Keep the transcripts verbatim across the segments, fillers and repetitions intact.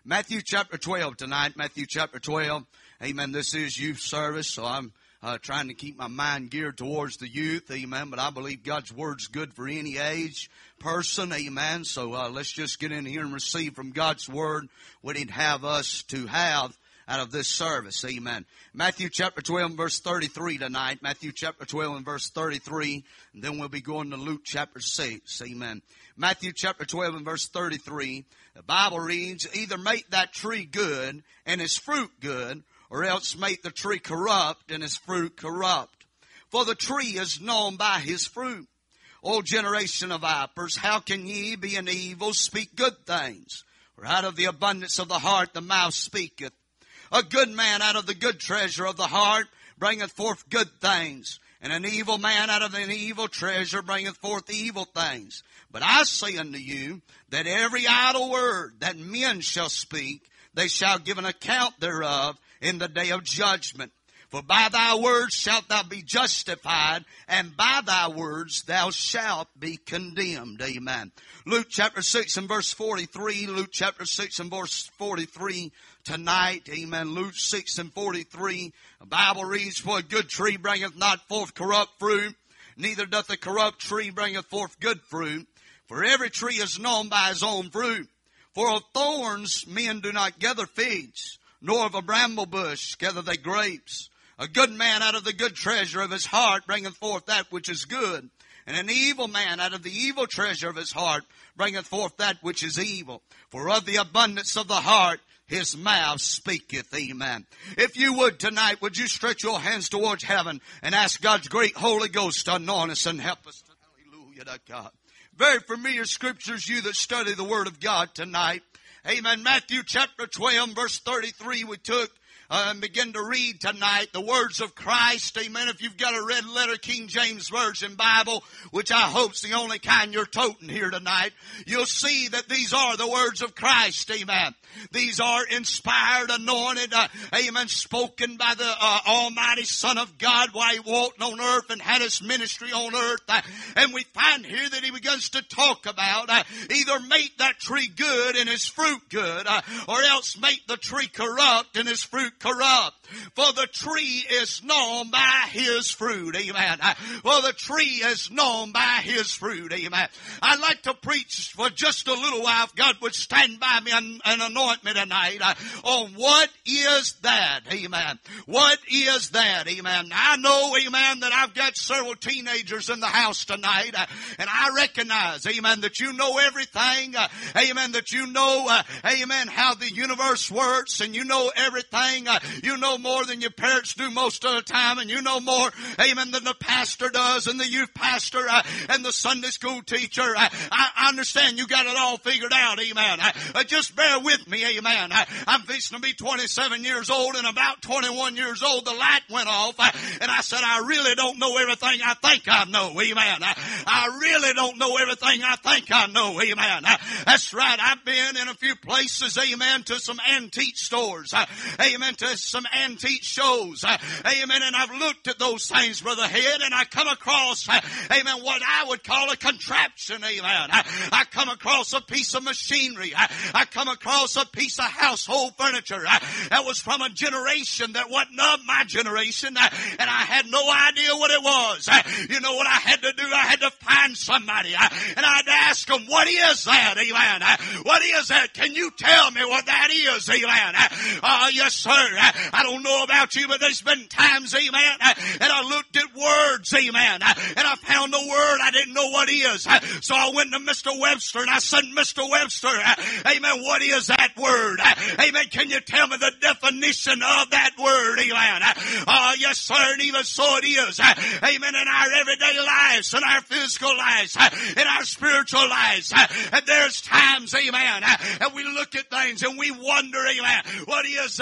Matthew chapter twelve tonight, Matthew chapter twelve. Amen. This is youth service, so I'm uh, trying to keep my mind geared towards the youth. Amen. But I believe God's Word's good for any age person. Amen. So uh, let's just get in here and receive from God's Word what He'd have us to have out of this service. Amen. Matthew chapter twelve and verse thirty-three tonight. Matthew chapter twelve and verse thirty-three. And then we'll be going to Luke chapter six. Amen. Matthew chapter twelve and verse thirty-three. The Bible reads, either make that tree good and its fruit good, or else make the tree corrupt and its fruit corrupt. For the tree is known by his fruit. O generation of vipers, how can ye, being evil, speak good things? For out of the abundance of the heart the mouth speaketh. A good man out of the good treasure of the heart bringeth forth good things, and an evil man out of an evil treasure bringeth forth evil things. But I say unto you, that every idle word that men shall speak, they shall give an account thereof in the day of judgment. For by thy words shalt thou be justified, and by thy words thou shalt be condemned. Amen. Luke chapter six and verse forty-three. Luke chapter six and verse forty-three tonight. Amen. Luke six and forty-three. The Bible reads, for a good tree bringeth not forth corrupt fruit, neither doth a corrupt tree bringeth forth good fruit. For every tree is known by his own fruit. For of thorns men do not gather figs, nor of a bramble bush gather they grapes. A good man out of the good treasure of his heart bringeth forth that which is good, and an evil man out of the evil treasure of his heart bringeth forth that which is evil. For of the abundance of the heart his mouth speaketh. Amen. If you would tonight, would you stretch your hands towards heaven and ask God's great Holy Ghost to anoint us and help us. Hallelujah to God. Very familiar scriptures, you that study the Word of God tonight. Amen. Matthew chapter twelve, verse thirty-three, we took uh, and begin to read tonight the words of Christ. Amen. If you've got a red letter King James Version Bible, which I hope's the only kind you're toting here tonight, you'll see that these are the words of Christ. Amen. These are inspired, anointed, uh, amen, spoken by the uh, Almighty Son of God while He walked on earth and had His ministry on earth. Uh, and we find here that He begins to talk about uh, either make that tree good and its fruit good, uh, or else make the tree corrupt and its fruit corrupt. For the tree is known by his fruit. Amen. Uh, for the tree is known by his fruit. Amen. I'd like to preach for just a little while, if God would stand by me and, and anoint me tonight, uh, on what is that. Amen. What is that? Amen. I know, amen, that I've got several teenagers in the house tonight, uh, and I recognize, amen, that you know everything. Uh, amen. That you know, uh, amen, how the universe works, and you know everything. Uh, you know more than your parents do most of the time, and you know more, amen, than the pastor does, and the youth pastor, uh, and the Sunday school teacher. Uh, I, I understand you got it all figured out. Amen. Uh, uh, just bear with me. Amen. I, I'm fixing to be twenty-seven years old, and about twenty-one years old, the light went off, uh, and I said, I really don't know everything I think I know. Amen. I, I really don't know everything I think I know. Amen. Uh, that's right. I've been in a few places, amen, to some antique stores, uh, amen, to some antique shows, uh, amen, and I've looked at those things, Brother Head, and I come across, uh, amen, what I would call a contraption. Amen. I, I come across a piece of machinery. I, I come across a piece of household furniture uh, that was from a generation that wasn't of my generation, uh, and I had no idea what it was. Uh, you know what I had to do? I had to find somebody, uh, and I'd ask them, what is that? Amen. Uh, what is that? Can you tell me what that is? Amen. Uh, uh, yes, sir. Uh, I don't know about you, but there's been times, amen, uh, and I looked at words, amen, uh, and I found a word I didn't know what is. Uh, so I went to Mister Webster, and I said, Mister Webster, uh, amen, what is that word? Uh, amen, can you tell me the definition of that word? Amen. Uh, uh, yes, sir, and even so it is. Uh, amen, in our everyday lives, in our physical lives, uh, in our spiritual lives, uh, and there's times, amen, uh, and we look at things and we wonder, amen, what is that? Amen.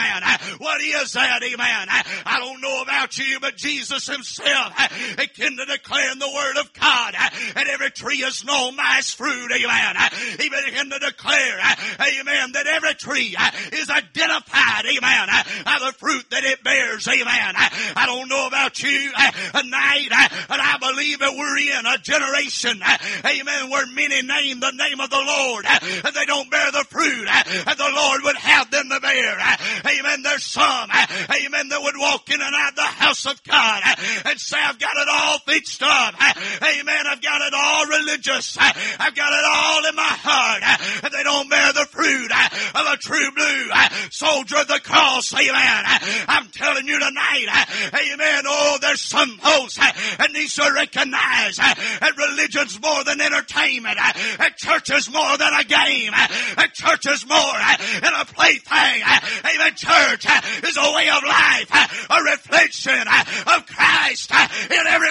amen. What is that, amen? I don't know about you, but Jesus himself began to declare in the Word of God, and every tree is known by its fruit, amen. He began to declare, amen, that every tree is identified, amen, by the fruit that it bears, amen. I don't know about you tonight, but I believe that we're in a generation, amen, where many name the name of the Lord, and they don't bear the fruit that the Lord would have them to bear. Amen. There's some, amen, that would walk in and out of the house of God and say, I've got it all fixed up. Amen. I've got it all religious. I've got it all in my heart. And they don't bear the fruit of a true blue soldier of the cross. Amen. I'm telling you tonight, amen, oh, there's some folks that need to recognize that religion's more than entertainment. That church is more than a game. That church is more than a plaything. Amen. Church is a way of life, a reflection of Christ in every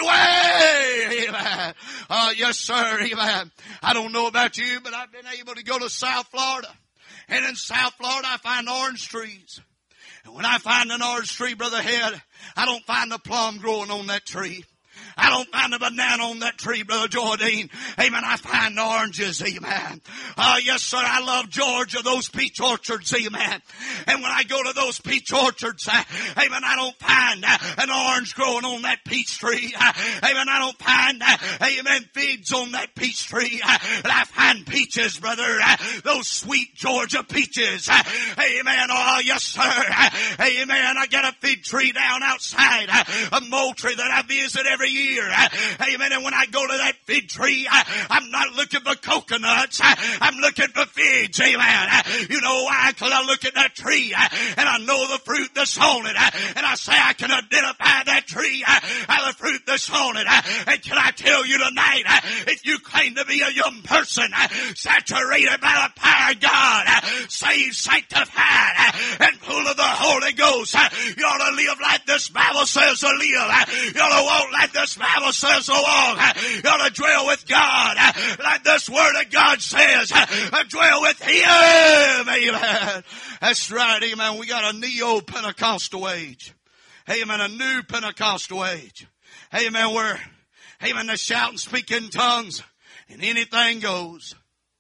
way. Amen. Uh, yes, sir. Amen. I don't know about you, but I've been able to go to South Florida. And in South Florida, I find orange trees. And when I find an orange tree, Brother Head, I don't find a plum growing on that tree. I don't find a banana on that tree, Brother Jordan. Amen. I find oranges. Amen. Oh, yes, sir. I love Georgia, those peach orchards. Amen. And when I go to those peach orchards, uh, amen, I don't find uh, an orange growing on that peach tree. Uh, amen. I don't find, uh, amen, figs on that peach tree. Uh, but I find peaches, brother. Uh, those sweet Georgia peaches. Uh, amen. Oh, yes, sir. Uh, amen. I got a fig tree down outside uh, of Moultrie that I visit every year. Amen. And when I go to that fig tree, I'm not looking for coconuts. I'm looking for figs. Amen. You know why? Because I look at that tree and I know the fruit that's on it. And I say I can identify that tree by the fruit that's on it. And can I tell you tonight, if you claim to be a young person saturated by the power of God, saved, sanctified, and full of the Holy Ghost, you ought to live like this Bible says to live. You ought to walk like this Bible says to walk. You ought to dwell with God like this Word of God says. Dwell with Him. Amen. That's right. Amen. We got a neo-Pentecostal age. Amen. A new Pentecostal age. Amen. Where, amen, they shout and speak in tongues and anything goes.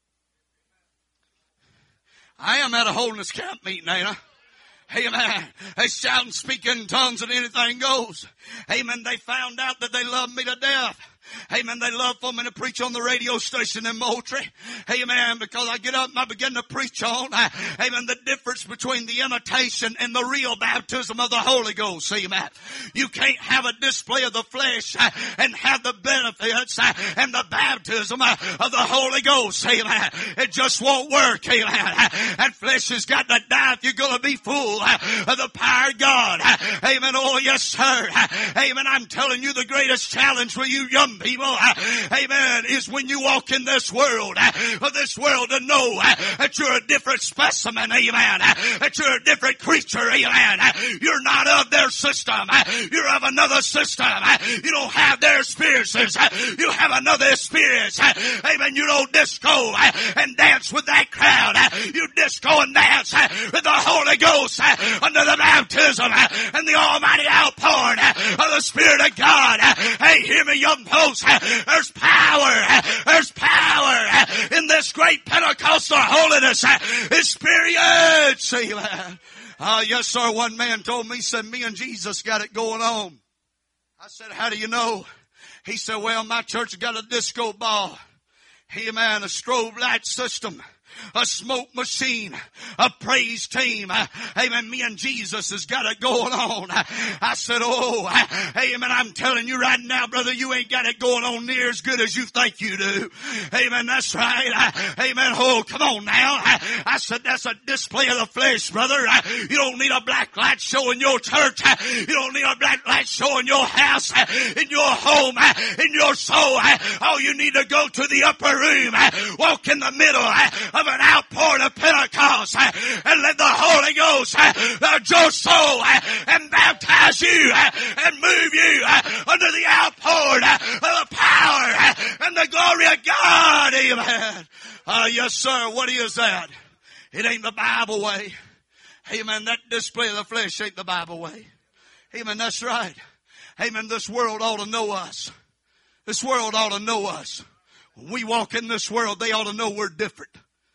I am at a holiness camp meeting, ain't I? Amen. They shout and speak in tongues and anything goes. Amen. They found out that they love me to death. Amen. They love for me to preach on the radio station in Moultrie. Amen. Because I get up and I begin to preach on, uh, amen, the difference between the imitation and the real baptism of the Holy Ghost. Amen. You can't have a display of the flesh uh, and have the benefits uh, and the baptism uh, of the Holy Ghost. Amen. It just won't work. Amen. And flesh has got to die if you're going to be full uh, of the power of God. Uh, amen. Oh, yes, sir. Uh, amen. I'm telling you, the greatest challenge for you young people, uh, amen, is when you walk in this world, uh, for this world to know uh, that you're a different specimen, amen, uh, that you're a different creature, amen. Uh, you're not of their system. Uh, you're of another system. Uh, you don't have their experiences. Uh, you have another experience. Uh, amen. You don't disco uh, and dance with that crowd. Uh, you disco and dance uh, with the Holy Ghost uh, under the baptism uh, and the almighty outpouring uh, of the Spirit of God. Uh, hey, hear me, young folks. There's power. There's power in this great Pentecostal holiness experience. Amen. Uh, yes, sir. One man told me, he said, me and Jesus got it going on. I said, how do you know? He said, well, my church has got a disco ball. Amen. A strobe light system. A smoke machine, a praise team. Amen. Me and Jesus has got it going on. I said, oh, amen. I'm telling you right now, brother, you ain't got it going on near as good as you think you do. Amen. That's right. Amen. Oh, come on now. I said, that's a display of the flesh, brother. You don't need a black light show in your church. You don't need a black light show in your house, in your home, in your soul. Oh, you need to go to the upper room, walk in the middle of an outpouring of Pentecost uh, and let the Holy Ghost uh, flood your soul uh, and baptize you uh, and move you uh, under the outpouring uh, of the power uh, and the glory of God. Amen. Uh, yes, sir. What is that? It ain't the Bible way. Amen. That display of the flesh ain't the Bible way. Amen. That's right. Amen. This world ought to know us. This world ought to know us. When we walk in this world, they ought to know we're different.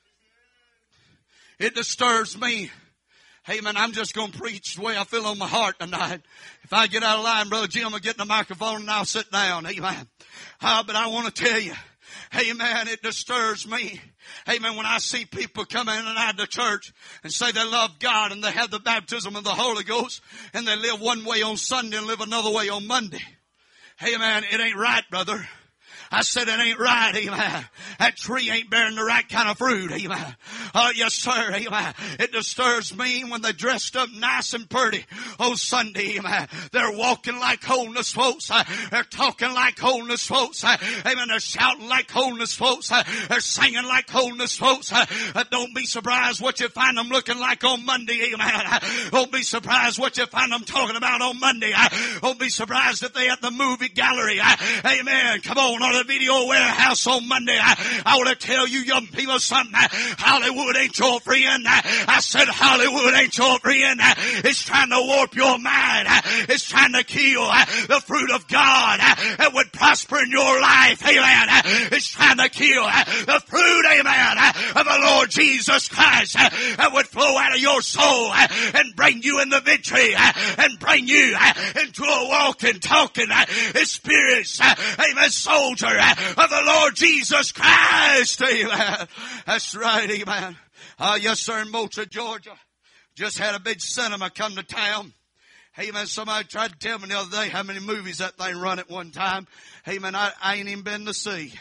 It disturbs me. Amen. I'm just going to preach the way I feel on my heart tonight. If I get out of line, Brother Jim will get in the microphone and I'll sit down. Amen. Uh, but I want to tell you, amen, it disturbs me. Amen. When I see people come in and out of the church and say they love God and they have the baptism of the Holy Ghost and they live one way on Sunday and live another way on Monday. Amen. It ain't right, brother. I said it ain't right, amen. That tree ain't bearing the right kind of fruit, amen. Oh, yes, sir, amen. It disturbs me when they're dressed up nice and pretty on Sunday, amen. They're walking like holiness folks. They're talking like holiness folks. Amen. They're shouting like holiness folks. They're singing like holiness folks. Don't be surprised what you find them looking like on Monday, amen. Don't be surprised what you find them talking about on Monday. Don't be surprised if they at the movie gallery, amen. Come on, on the video warehouse on Monday. I, I want to tell you young people something. Hollywood ain't your friend. I said Hollywood ain't your friend. It's trying to warp your mind. It's trying to kill the fruit of God that would prosper in your life. Amen. It's trying to kill the fruit, amen, of the Lord Jesus Christ that would flow out of your soul and bring you in the victory and bring you into a walking, talking experience. Amen. Soldier of the Lord Jesus Christ. Amen. That's right. Amen. Uh, yes, sir. In Moultrie, Georgia. Just had a big cinema come to town. Amen. Somebody tried to tell me the other day how many movies that thing run at one time. Amen. I, I ain't even been to see.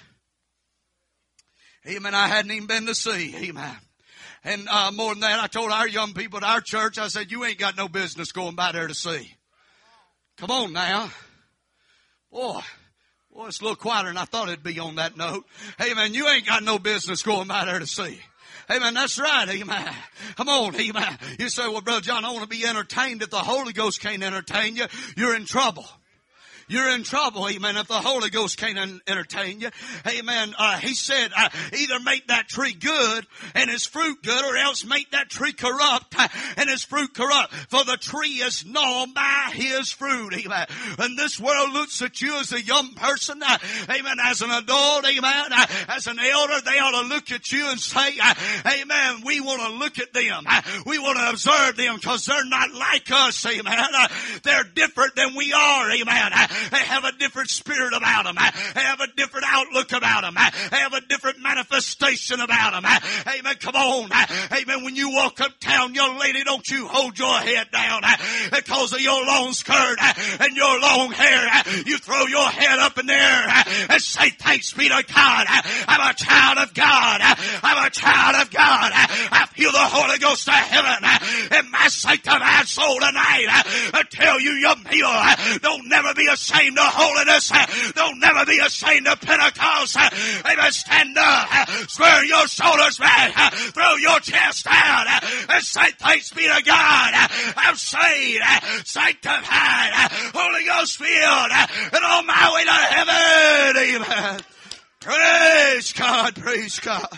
Amen. I hadn't even been to see. Amen. And uh, more than that, I told our young people at our church, I said, you ain't got no business going by there to see. Come on now. Boy. Well, it's a little quieter than I thought it'd be on that note. Amen. You ain't got no business going by there to see. Amen. That's right. Amen. Come on. Amen. You say, well, Brother John, I want to be entertained. If the Holy Ghost can't entertain you, you're in trouble. You're in trouble, amen, if the Holy Ghost can't entertain you. Amen. Uh, he said, uh, either make that tree good and its fruit good, or else make that tree corrupt uh, and its fruit corrupt. For the tree is known by his fruit, amen. And this world looks at you as a young person, uh, amen, as an adult, amen, uh, as an elder. They ought to look at you and say, uh, amen, we want to look at them. Uh, we want to observe them because they're not like us, amen. Uh, they're different than we are, amen. Uh, They have a different spirit about them. They have a different outlook about them. They have a different manifestation about them. Amen. Come on. Amen. When you walk uptown, young lady, don't you hold your head down because of your long skirt and your long hair. You throw your head up in the air and say, thanks be to God. I'm a child of God. I'm a child of God. I feel the Holy Ghost of heaven in my sanctified soul tonight. I tell you, young people, don't never be ashamed of holiness. Don't never be ashamed of Pentecost. Amen. Stand up, square your shoulders back, throw your chest down, and say, thanks be to God. I'm saved, sanctified, Holy Ghost filled, and on my way to heaven. Amen. Praise God, praise God.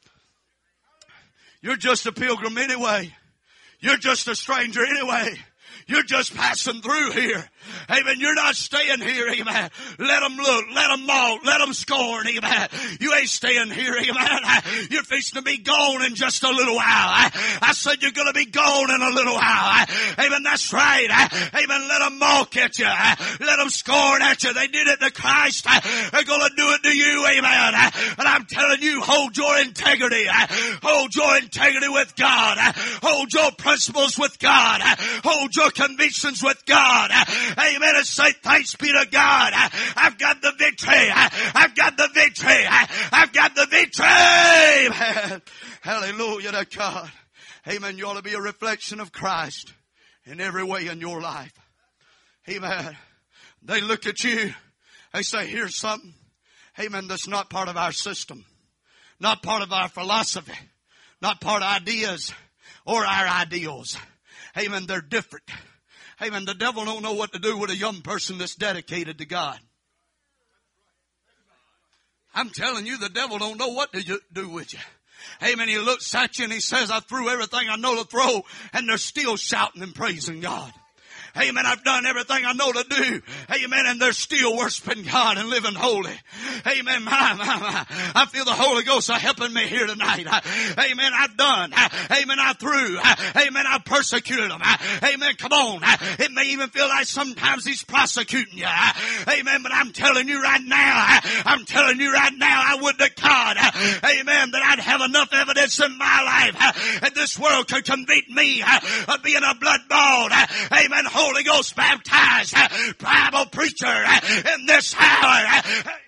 You're just a pilgrim anyway. You're just a stranger anyway. You're just passing through here. Amen. You're not staying here. Amen. Let them look. Let them mock. Let them scorn. Amen. You ain't staying here. Amen. You're fixing to be gone in just a little while. I said you're going to be gone in a little while. Amen. That's right. Amen. Let them mock at you. Let them scorn at you. They did it to Christ. They're going to do it to you. Amen. And I'm telling you, hold your integrity. Hold your integrity with God. Hold your principles with God. Hold your convictions with God. Amen. And say, thanks be to God. I've got the victory. I've got the victory. I've got the victory. Amen. Hallelujah to God. Amen. You ought to be a reflection of Christ in every way in your life. Amen. They look at you. They say, here's something. Amen. That's not part of our system. Not part of our philosophy. Not part of ideas or our ideals. Amen. They're different. Amen. The devil don't know what to do with a young person that's dedicated to God. I'm telling you, the devil don't know what to do with you. Amen. He looks at you and he says, I threw everything I know to throw, and they're still shouting and praising God. Amen. I've done everything I know to do. Amen. And they're still worshiping God and living holy. Amen. My, my, my. I feel the Holy Ghost helping me here tonight. Amen. I've done. Amen. I threw. Amen. I persecuted them. Amen. Come on. It may even feel like sometimes He's prosecuting you. Amen. But I'm telling you right now. I'm telling you right now. I would to God. Amen. That I'd have enough evidence in my life that this world could convict me of being a blood bought. Amen. Holy Ghost baptized Bible preacher in this hour.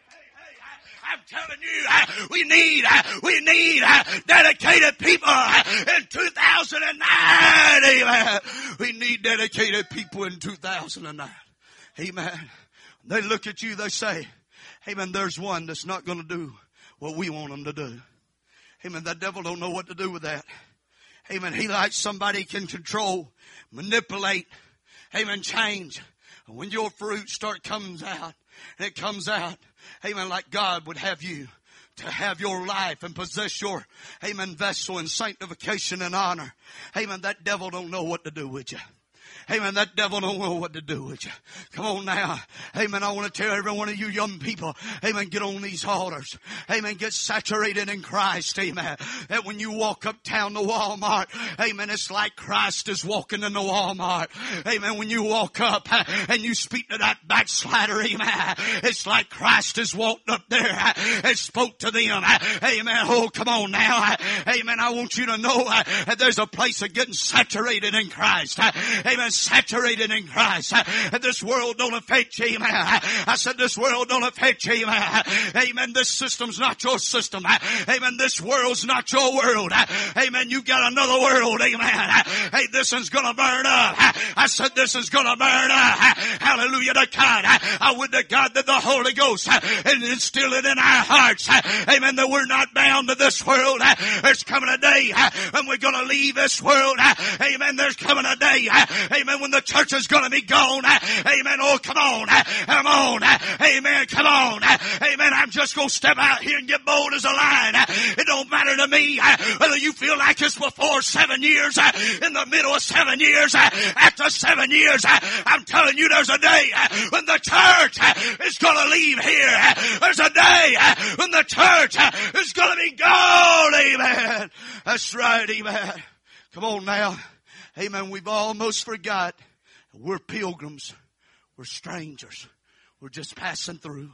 I'm telling you, we need, we need dedicated people in two thousand nine. Amen. We need dedicated people in two thousand nine. Amen. They look at you, they say, amen, there's one that's not going to do what we want them to do. Amen. The devil don't know what to do with that. Amen. He likes somebody can control, manipulate, amen, change. When your fruit start comes out, and it comes out, amen, like God would have you to have your life and possess your, amen, vessel in sanctification and honor. Amen, that devil don't know what to do with you. Amen. That devil don't know what to do with you. Come on now. Amen. I want to tell every one of you young people, amen, get on these altars. Amen. Get saturated in Christ. Amen. That when you walk uptown to Walmart, amen, it's like Christ is walking in the Walmart. Amen. When you walk up and you speak to that backslider, amen, it's like Christ has walked up there and spoke to them. Amen. Oh, come on now. Amen. I want you to know that there's a place of getting saturated in Christ. Amen. Saturated in Christ. This world don't affect you. Amen. I said this world don't affect you. Amen. Amen. This system's not your system. Amen. This world's not your world. Amen. You got another world. Amen. Hey, this one's gonna burn up. I said this is gonna burn up. Hallelujah to God. I would to God that the Holy Ghost and instill it in our hearts. Amen. That we're not bound to this world. There's coming a day when we're gonna leave this world. Amen. There's coming a day. Amen. When the church is going to be gone. Amen. Oh, come on. Come on. Amen. Come on. Amen. I'm just going to step out here and get bold as a lion. It don't matter to me whether you feel like it's before seven years, in the middle of seven years, after seven years. I'm telling you, there's a day when the church is going to leave here. There's a day when the church is going to be gone. Amen. That's right. Amen. Come on now. Amen. We've almost forgot. We're pilgrims. We're strangers. We're just passing through.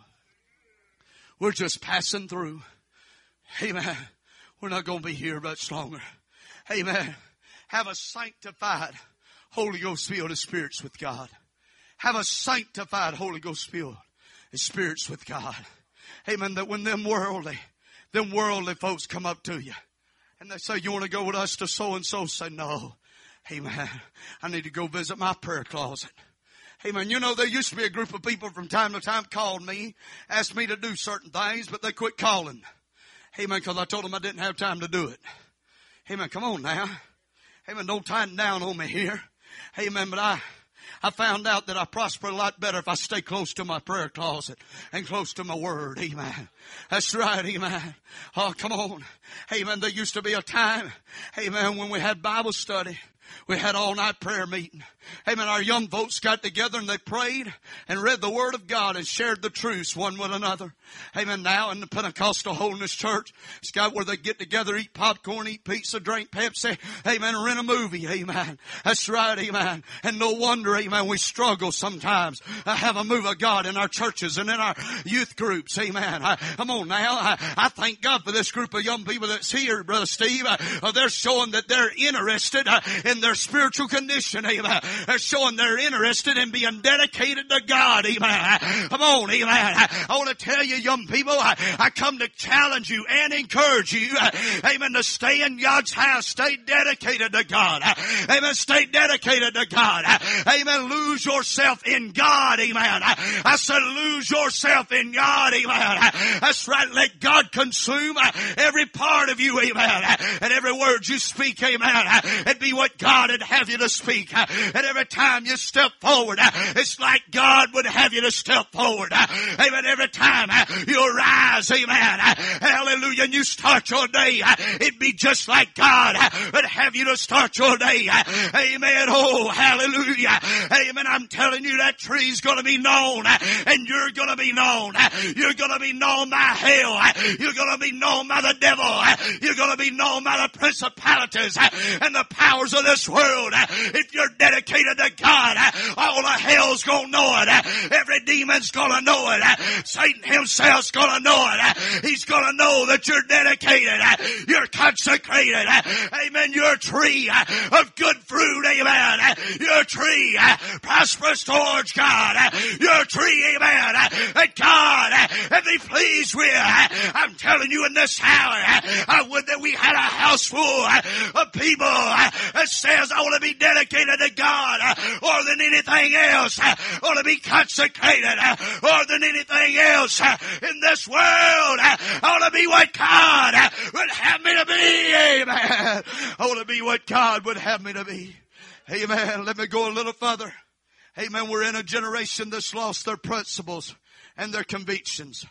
We're just passing through. Amen. We're not going to be here much longer. Amen. Have a sanctified Holy Ghost filled spirits with God. Have a sanctified Holy Ghost filled spirits with God. Amen. That when them worldly, them worldly folks come up to you and they say, you want to go with us to so and so? Say no. Amen. I need to go visit my prayer closet. Amen. You know, there used to be a group of people from time to time called me, asked me to do certain things, but they quit calling. Amen. Because I told them I didn't have time to do it. Amen. Come on now. Amen. Don't tighten down on me here. Amen. But I, I found out that I prosper a lot better if I stay close to my prayer closet and close to my word. Amen. That's right. Amen. Oh, come on. Amen. There used to be a time, amen, when we had Bible study. We had all night prayer meeting. Amen. Our young folks got together and they prayed and read the Word of God and shared the truths one with another. Amen. Now in the Pentecostal Holiness Church, it's got where they get together, eat popcorn, eat pizza, drink Pepsi. Amen. Rent a movie. Amen. That's right. Amen. And no wonder, amen, we struggle sometimes to have a move of God in our churches and in our youth groups. Amen. I, come on now. I, I thank God for this group of young people that's here, Brother Steve. Uh, they're showing that they're interested uh, in their spiritual condition. Amen. They're showing they're interested in being dedicated to God. Amen. Come on. Amen. I want to tell you, young people, I, I come to challenge you and encourage you. Amen. To stay in God's house. Stay dedicated to God. Amen. Stay dedicated to God. Amen. Lose yourself in God. Amen. I said lose yourself in God. Amen. That's right. Let God consume every part of you. Amen. And every word you speak. Amen. It be what God God would have you to speak. And every time you step forward, it's like God would have you to step forward. Amen. Every time you rise, amen, hallelujah, and you start your day, it'd be just like God would have you to start your day. Amen. Oh, hallelujah. Amen. I'm telling you, that tree's going to be known, and you're going to be known. You're going to be known by hell. You're going to be known by the devil. You're going to be known by the principalities and the powers of this world. If you're dedicated to God, all of hell's going to know it. Every demon's going to know it. Satan himself's going to know it. He's going to know that you're dedicated. You're consecrated. Amen. You're a tree of good fruit. Amen. You're a tree prosperous towards God. You're a tree. Amen. That God and be pleased with. I'm telling you in this hour, I would that we had a house full of people that says, I want to be dedicated to God more than anything else. I want to be consecrated more than anything else in this world. I want to be what God would have me to be. Amen. I want to be what God would have me to be. Amen. Let me go a little further. Amen. We're in a generation that's lost their principles and their convictions.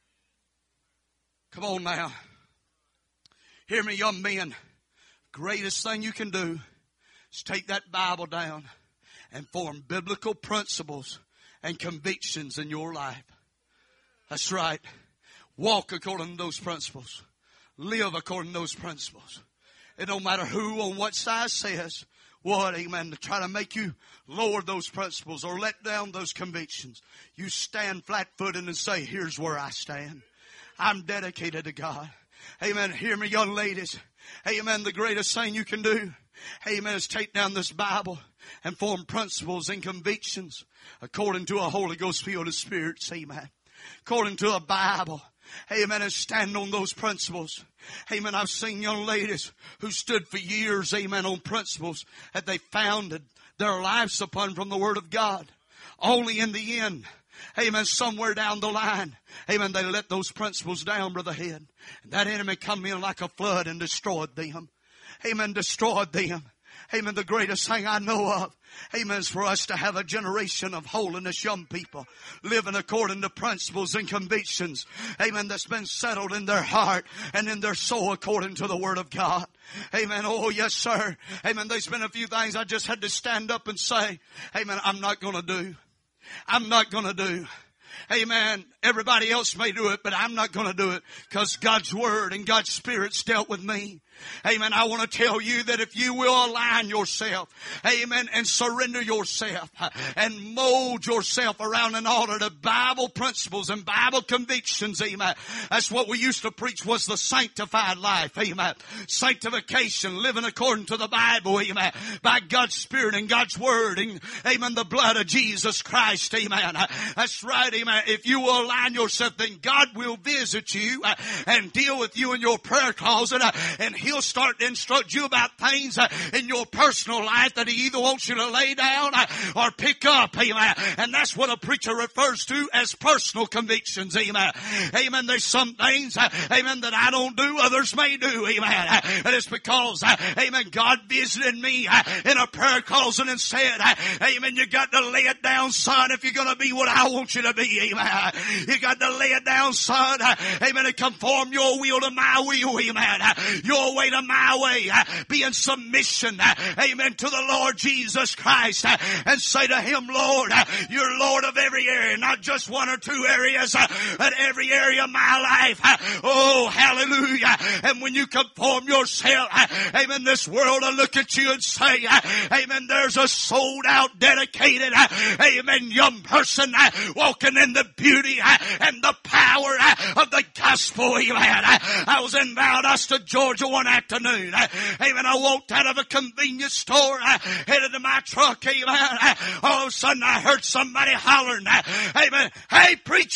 Come on now. Hear me, young men. Greatest thing you can do is take that Bible down and form biblical principles and convictions in your life. That's right. Walk according to those principles. Live according to those principles. It don't matter who on what side says what, amen, to try to make you lower those principles or let down those convictions. You stand flat-footed and say, here's where I stand. I'm dedicated to God. Amen. Hear me, young ladies. Amen. The greatest thing you can do, amen, is take down this Bible and form principles and convictions according to a Holy Ghost filled spirits. Amen. According to a Bible. Amen. And stand on those principles. Amen. I've seen young ladies who stood for years, amen, on principles that they founded their lives upon from the Word of God. Only in the end, amen, somewhere down the line, amen, they let those principles down, Brother Head. And that enemy come in like a flood and destroyed them. Amen, destroyed them. Amen, the greatest thing I know of, amen, is for us to have a generation of holiness young people living according to principles and convictions, amen, that's been settled in their heart and in their soul according to the Word of God. Amen. Oh, yes, sir. Amen. There's been a few things I just had to stand up and say, amen, I'm not going to do. I'm not going to do. Amen. Everybody else may do it, but I'm not going to do it because God's Word and God's Spirit's dealt with me. Amen. I want to tell you that if you will align yourself, amen, and surrender yourself and mold yourself around an altar to Bible principles and Bible convictions, amen. That's what we used to preach was the sanctified life, amen. Sanctification, living according to the Bible, amen, by God's Spirit and God's Word and, amen, the blood of Jesus Christ, amen. That's right, amen. If you will align yourself, then God will visit you and deal with you in your prayer closet, and He'll start to instruct you about things uh, in your personal life that He either wants you to lay down uh, or pick up. Amen. And that's what a preacher refers to as personal convictions. Amen. Amen. There's some things, uh, amen, that I don't do, others may do. Amen. Uh, and it's because, uh, amen, God visited me uh, in a prayer closet and said, uh, amen, you got to lay it down, son, if you're going to be what I want you to be. Amen. You got to lay it down, son. Uh, amen. And conform your will to my will. Amen. Uh, your way to my way. Uh, be in submission, uh, amen, to the Lord Jesus Christ, uh, and say to Him, Lord, uh, you're Lord of every area, not just one or two areas, uh, but every area of my life. Uh, oh, hallelujah. And when you conform yourself, uh, amen, this world will look at you and say, uh, amen, there's a sold out, dedicated, uh, amen, young person uh, walking in the beauty uh, and the power uh, of the gospel. Amen. Uh, I was in Valdosta, Georgia one afternoon. Uh, amen. I walked out of a convenience store, uh, headed to my truck. Amen. Uh, all of a sudden I heard somebody hollering, uh, amen, hey preacher!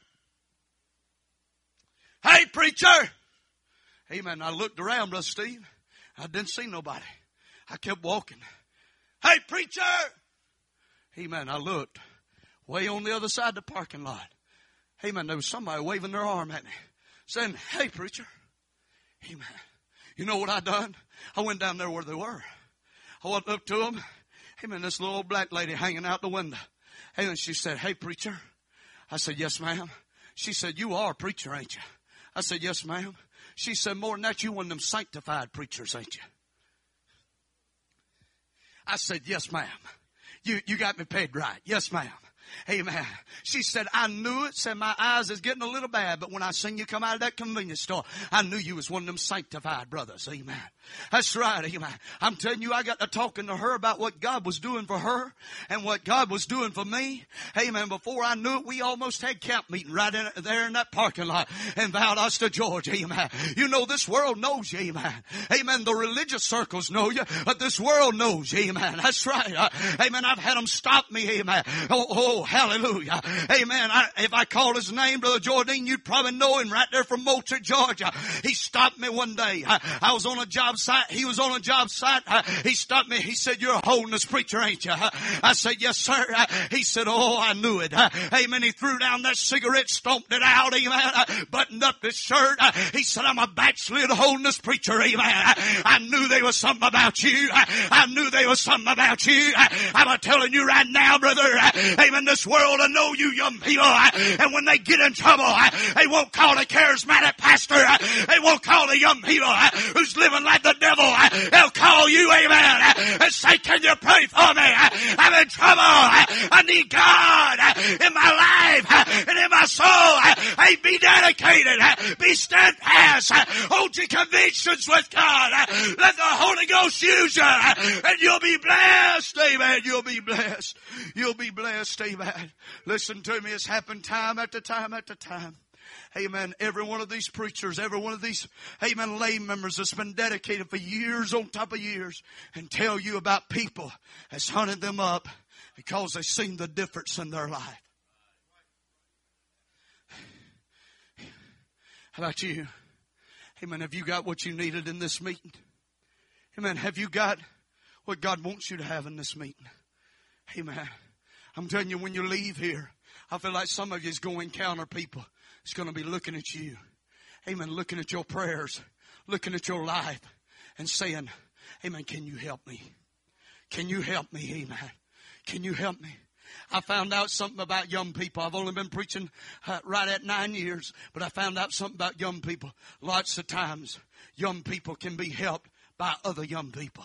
Hey preacher! Amen. I looked around, Brother Steve. I didn't see nobody. I kept walking. Hey preacher! Amen. I looked way on the other side of the parking lot. Amen. There was somebody waving their arm at me, saying, hey preacher. Amen. You know what I done? I went down there where they were. I went up to him. Amen. This little old black lady hanging out the window. Amen. She said, "Hey, preacher." I said, "Yes, ma'am." She said, "You are a preacher, ain't you?" I said, "Yes, ma'am." She said, "More than that, you one of them sanctified preachers, ain't you?" I said, "Yes, ma'am. You, you got me paid right. Yes, ma'am." Amen. She said, "I knew it." Said, "My eyes is getting a little bad, but when I seen you come out of that convenience store, I knew you was one of them sanctified brothers." Amen. That's right. Amen. I'm telling you, I got to talking to her about what God was doing for her and what God was doing for me. Amen. Before I knew it, we almost had camp meeting right in, there in that parking lot in Valdosta, Georgia. Amen. You know, this world knows you. Amen. Amen. The religious circles know you, but this world knows you. Amen. That's right. Uh, amen. I've had them stop me. Amen. Oh, oh hallelujah. Amen. I, if I called his name, Brother Jordan, you'd probably know him right there from Moultrie, Georgia. He stopped me one day. I, I was on a job site. He was on a job site. Uh, he stopped me. He said, "You're a holiness preacher, ain't you?" Uh, I said, "Yes, sir." Uh, he said, "Oh, I knew it." Uh, amen. He threw down that cigarette, stomped it out. Amen. Uh, buttoned up his shirt. Uh, he said, "I'm a backslid holiness preacher." Amen. Uh, I knew there was something about you. Uh, I knew there was something about you. Uh, I'm telling you right now, brother. Uh, amen. This world will know you young people. Uh, and when they get in trouble, uh, they won't call a charismatic pastor. Uh, they won't call the young people uh, who's living like the devil. Uh, they'll call you, amen, uh, and say, "Can you pray for me? Uh, I'm in trouble. Uh, I need God uh, in my life uh, and in my soul." Uh, hey, be dedicated. Uh, be steadfast. Uh, hold your convictions with God. Uh, let the Holy Ghost use you. Uh, and you'll be blessed. Amen. You'll be blessed. You'll be blessed. Amen. Listen to me. It's happened time after time after time. Amen. Every one of these preachers, every one of these, amen, lay members that's been dedicated for years on top of years and tell you about people that's hunted them up because they've seen the difference in their life. How about you? Amen. Have you got what you needed in this meeting? Amen. Have you got what God wants you to have in this meeting? Amen. I'm telling you, when you leave here, I feel like some of you is going to encounter people that's going to be looking at you. Amen. Looking at your prayers, looking at your life and saying, "Amen, can you help me? Can you help me? Amen. Can you help me?" I found out something about young people. I've only been preaching uh, right at nine years, but I found out something about young people. Lots of times, young people can be helped by other young people.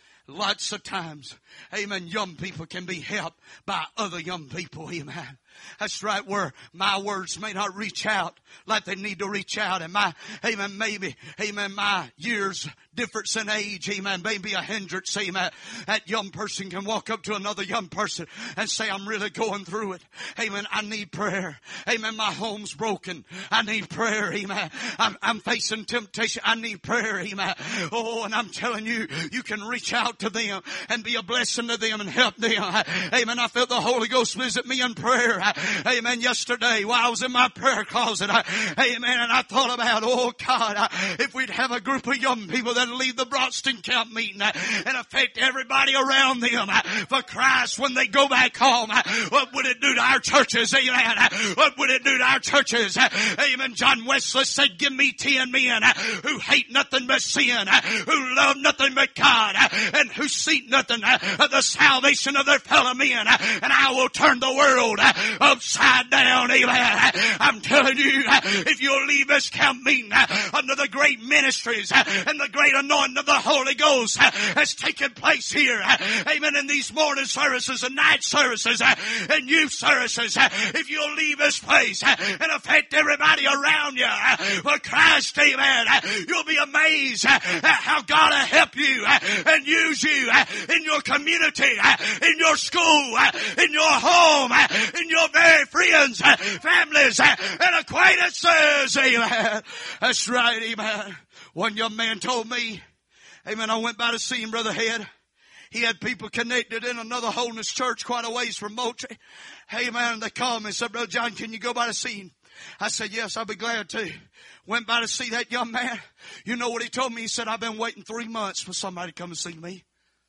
Lots of times, amen, young people can be helped by other young people, amen. That's right, where my words may not reach out like they need to reach out. And my, amen, maybe, amen, my years difference in age, amen, may be a hindrance, amen. That young person can walk up to another young person and say, "I'm really going through it. Amen, I need prayer. Amen, my home's broken. I need prayer, amen. I'm, I'm facing temptation. I need prayer, amen." Oh, and I'm telling you, you can reach out to them and be a blessing to them and help them. Amen, I felt the Holy Ghost visit me in prayer. Amen, yesterday while I was in my prayer closet. I, amen, and I thought about, oh God, I, if we'd have a group of young people that leave the Broxton camp meeting uh, and affect everybody around them uh, for Christ when they go back home, uh, what would it do to our churches? Amen. Uh, what would it do to our churches? Uh, amen. John Wesley said, "Give me ten men uh, who hate nothing but sin, uh, who love nothing but God, uh, and who seek nothing uh, of the salvation of their fellow men, uh, and I will turn the world uh, upside down." Amen. I'm telling you, if you'll leave this camp meeting under the great ministries and the great anointing of the Holy Ghost has taken place here, amen, in these morning services and night services and youth services, if you'll leave this place and affect everybody around you for Christ, amen, you'll be amazed at how God will help you and use you in your community, in your school, in your home, in your very friends, families, and acquaintances. Amen. That's right. Amen. One young man told me, amen, I went by to see him, Brother Head. He had people connected in another holiness church quite a ways from Moultrie. Hey, man, they called me and said, "Brother John, can you go by to see him?" I said, "Yes, I'll be glad to." Went by to see that young man. You know what he told me? He said, "I've been waiting three months for somebody to come and see me.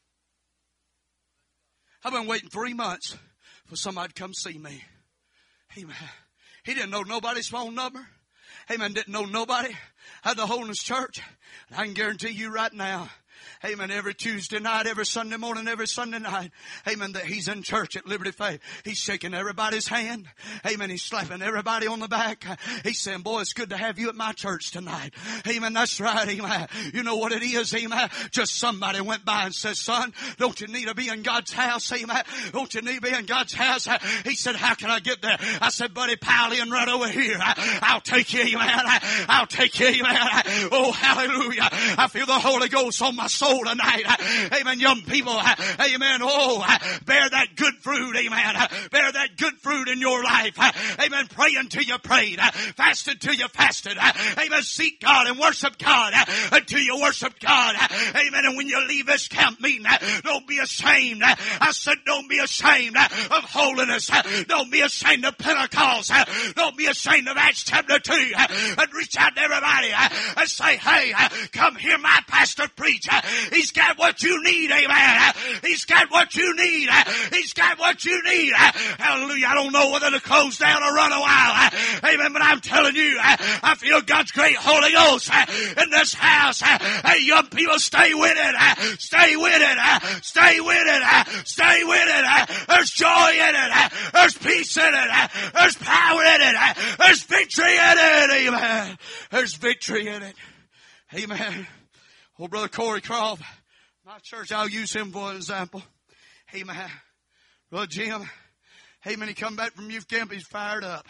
I've been waiting three months for somebody to come see me." Amen. He didn't know nobody's phone number. Amen. Didn't know nobody at the holiness church. And I can guarantee you right now, Amen. Every Tuesday night, every Sunday morning, every Sunday night. Amen. That he's in church at Liberty Faith. He's shaking everybody's hand. Amen. He's slapping everybody on the back. He's saying, boy, it's good to have you at my church tonight. Amen. That's right. Amen. You know what it is. Amen. Just somebody went by and said, son, don't you need to be in God's house? Amen. Don't you need to be in God's house? He said, how can I get there? I said, buddy, pile in right over here. I'll take you. Amen. I'll take you. Amen. Oh, hallelujah. I feel the Holy Ghost on my soul tonight. Amen. Young people. Amen. Oh, bear that good fruit. Amen. Bear that good fruit in your life. Amen. Pray until you prayed. Fast until you fasted. Amen. Seek God and worship God until you worship God. Amen. And when you leave this camp meeting, don't be ashamed. I said, don't be ashamed of holiness. Don't be ashamed of Pentecost. Don't be ashamed of Acts chapter two. And reach out to everybody and say, hey, come hear my pastor preach. He's got what you need. Amen. He's got what you need. He's got what you need. Hallelujah. I don't know whether to close down or run a while. Amen. But I'm telling you, I feel God's great Holy Ghost in this house. Hey, young people, stay with it. Stay with it. Stay with it. Stay with it. There's joy in it. There's peace in it. There's power in it. There's victory in it. Amen. There's victory in it. Amen. Oh, Brother Corey Croft, my church, I'll use him for an example. Amen. Brother Jim, amen, he come back from youth camp, he's fired up.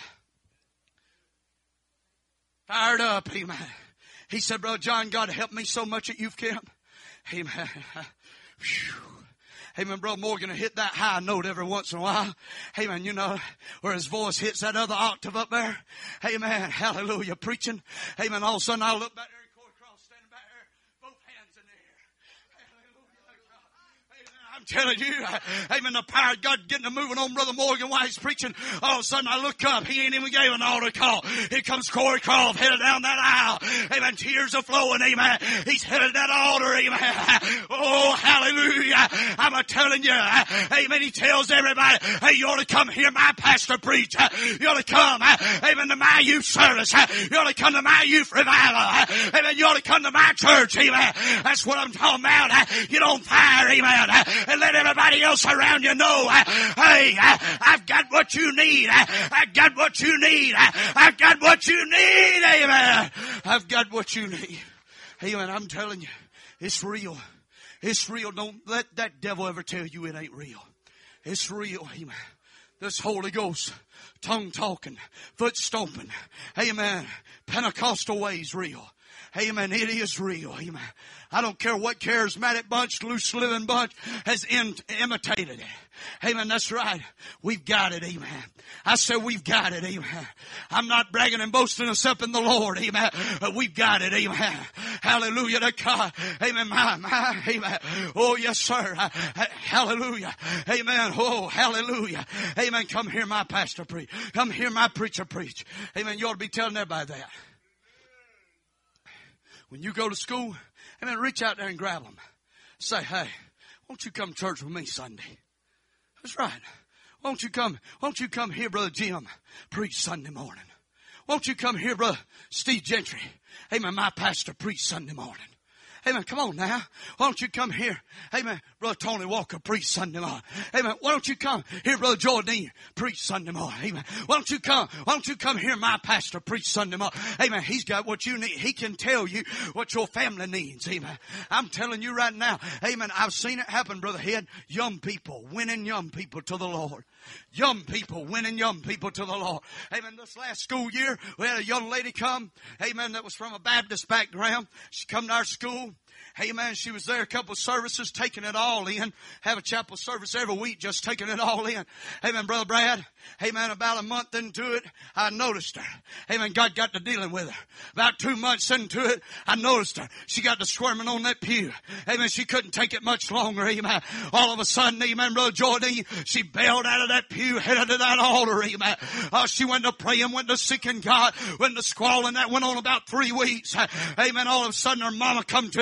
Fired up, amen. He said, Brother John, God helped me so much at youth camp. Amen. Whew. Amen. Brother Morgan will hit that high note every once in a while. Amen. You know, where his voice hits that other octave up there. Amen. Hallelujah. Preaching. Amen. All of a sudden I look back there and Corey Croft standing back there, both hands in the air. Hallelujah. Amen. I'm telling you, amen, the power of God getting to moving on Brother Morgan while he's preaching. All of a sudden I look up. He ain't even gave an altar call. Here comes Corey Croft headed down that aisle. Amen. Tears are flowing. Amen. He's headed that altar. Amen. Oh, hallelujah. I'm a telling you. Amen. He tells everybody, hey, you ought to come hear my pastor preach. You ought to come. Amen. To my youth service. You ought to come to my youth revival. Amen. You ought to come to my church. Amen. That's what I'm talking about. Get on fire. Amen. And let everybody else around you know, hey, I've got what you need. I've got what you need. I've got what you need. Amen. I've got what you need. Amen. I'm telling you, it's real. It's real. Don't let that devil ever tell you it ain't real. It's real. Amen. This Holy Ghost, tongue talking, foot stomping. Amen. Pentecostal ways real. Amen. It is real. Amen. I don't care what charismatic bunch, loose living bunch has in, imitated it. Amen. That's right. We've got it. Amen. I said we've got it. Amen. I'm not bragging and boasting us up in the Lord. Amen. But we've got it. Amen. Hallelujah to God. Amen. My, my, amen. Oh, yes, sir. Hallelujah. Amen. Oh, hallelujah. Amen. Come hear my pastor preach. Come hear my preacher preach. Amen. You ought to be telling everybody that. When you go to school, amen, reach out there and grab them. Say, hey, won't you come to church with me Sunday? That's right. Won't you come, won't you come here, Brother Jim, preach Sunday morning? Won't you come here, Brother Steve Gentry? Amen, my pastor, preach Sunday morning. Amen. Come on now. Why don't you come here? Amen. Brother Tony Walker, preach Sunday morning. Amen. Why don't you come here, Brother Jordan, preach Sunday morning. Amen. Why don't you come? Why don't you come here, my pastor, preach Sunday morning. Amen. He's got what you need. He can tell you what your family needs. Amen. I'm telling you right now. Amen. I've seen it happen, Brother Head. Young people, winning young people to the Lord. Young people, winning young people to the Lord. Amen. This last school year, we had a young lady come. Amen. That was from a Baptist background. She come to our school. Amen. She was there a couple of services, taking it all in. Have a chapel service every week, just taking it all in. Amen, Brother Brad. Amen. About a month into it, I noticed her. Amen. God got to dealing with her. About two months into it, I noticed her. She got to squirming on that pew. Amen. She couldn't take it much longer. Amen. All of a sudden, amen, Brother Jordan, she bailed out of that pew, headed to that altar. Amen. Uh, she went to praying, went to seeking God, went to squalling. That went on about three weeks. Amen. All of a sudden, her mama come to me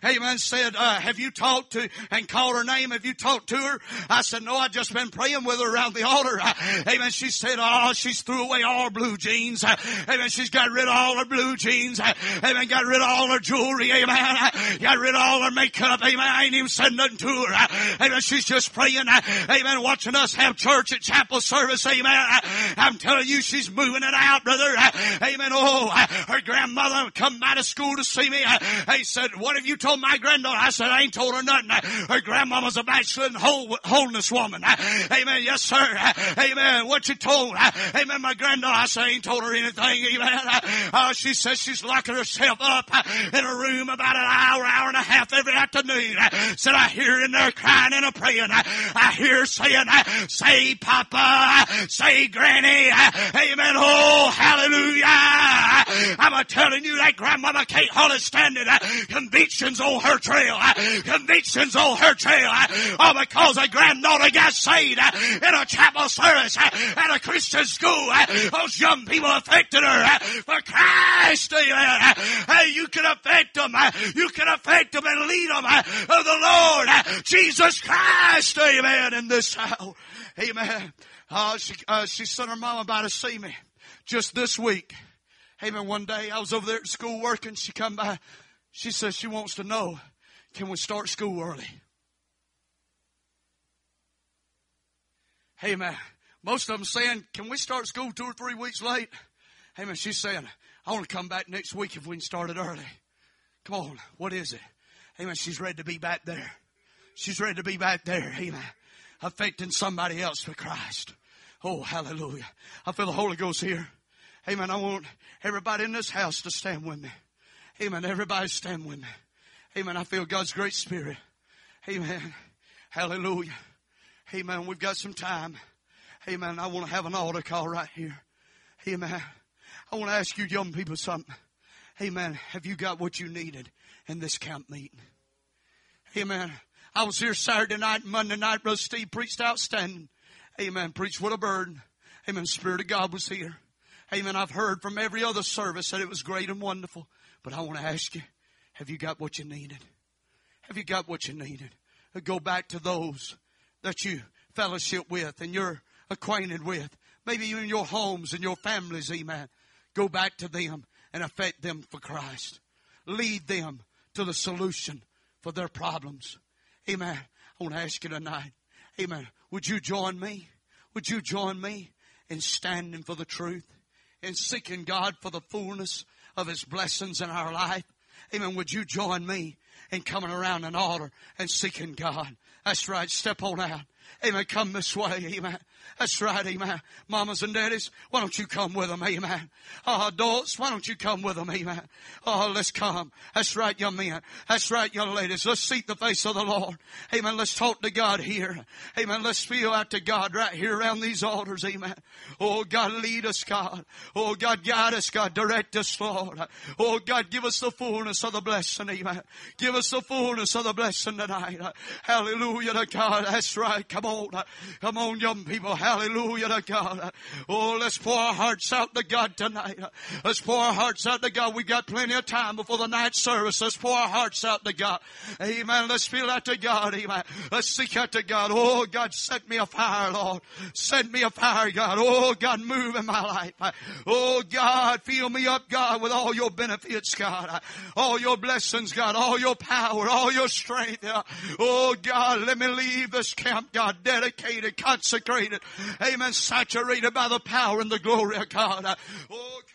amen, said, uh, have you talked to, and called her name, have you talked to her? I said, no, I just been praying with her around the altar. Uh, amen. She said, oh, she's threw away all her blue jeans. Uh, amen. She's got rid of all her blue jeans. Uh, amen. Got rid of all her jewelry. Amen. Uh, got rid of all her makeup. Amen. I ain't even said nothing to her. Uh, amen. She's just praying. Uh, amen. Watching us have church at chapel service. Amen. Uh, I'm telling you, she's moving it out, brother. Uh, amen. Oh, uh, her grandmother come out of school to see me. Uh, he said, what have you told my granddaughter? I said, I ain't told her nothing. Uh, her grandmama's a backslidden whole, wholeness woman. Uh, amen. Yes, sir. Uh, amen. What you told? Uh, amen. My granddaughter, I said, I ain't told her anything. Amen. Uh, uh, she says she's locking herself up uh, in a room about an hour, hour and a half every afternoon. Uh, said, I hear her in there crying and a praying. Uh, I hear her saying, uh, say Papa, uh, say Granny. Uh, amen. Oh, hallelujah. I'm telling you, that grandmama can't hardly stand it. Uh, convictions on her trail. Uh, convictions on her trail. Uh, oh, because a granddaughter got saved uh, in a chapel service uh, at a Christian school. Uh, those young people affected her uh, for Christ. Amen. Uh, hey, you can affect them. Uh, you can affect them and lead them uh, of the Lord uh, Jesus Christ. Amen. In this hour. Amen. Uh, she, uh, she sent her mama by to see me just this week. Amen. One day I was over there at school working. She come by. She says she wants to know, can we start school early? Amen. Most of them saying, can we start school two or three weeks late? Amen. She's saying, I want to come back next week if we can start it early. Come on. What is it? Amen. She's ready to be back there. She's ready to be back there. Amen. Affecting somebody else for Christ. Oh, hallelujah. I feel the Holy Ghost here. Amen. I want everybody in this house to stand with me. Amen. Everybody stand with me. Amen. I feel God's great Spirit. Amen. Hallelujah. Amen. We've got some time. Amen. I want to have an altar call right here. Amen. I want to ask you young people something. Amen. Have you got what you needed in this camp meeting? Amen. I was here Saturday night and Monday night. Brother Steve preached outstanding. Amen. Preached with a burden. Amen. Spirit of God was here. Amen. I've heard from every other service that it was great and wonderful. But I want to ask you, have you got what you needed? Have you got what you needed? Go back to those that you fellowship with and you're acquainted with. Maybe in your homes and your families, amen. Go back to them and affect them for Christ. Lead them to the solution for their problems. Amen. I want to ask you tonight, amen, would you join me? Would you join me in standing for the truth? In seeking God for the fullness of His blessings in our life? Amen. Would you join me in coming around an altar and seeking God? That's right. Step on out. Amen. Come this way. Amen. That's right. Amen. Mamas and daddies, why don't you come with them? Amen. Oh, adults, why don't you come with them? Amen. Oh, let's come. That's right, young men. That's right, young ladies. Let's seek the face of the Lord. Amen. Let's talk to God here. Amen. Let's feel out to God right here around these altars. Amen. Oh, God, lead us, God. Oh, God, guide us, God. Direct us, Lord. Oh, God, give us the fullness of the blessing. Amen. Give us the fullness of the blessing tonight. Hallelujah to God. That's right. Come on. Come on, young people. Hallelujah to God. Oh, let's pour our hearts out to God tonight. Let's pour our hearts out to God. We've got plenty of time before the night service. Let's pour our hearts out to God. Amen. Let's feel out to God. Amen. Let's seek out to God. Oh, God, set me afire, Lord. Set me afire, God. Oh, God, move in my life. Oh, God, fill me up, God, with all your benefits, God. All your blessings, God. All your power. All your strength. Oh, God, let me leave this camp, God, dedicated, consecrated. Amen. Saturated by the power and the glory of God. Oh,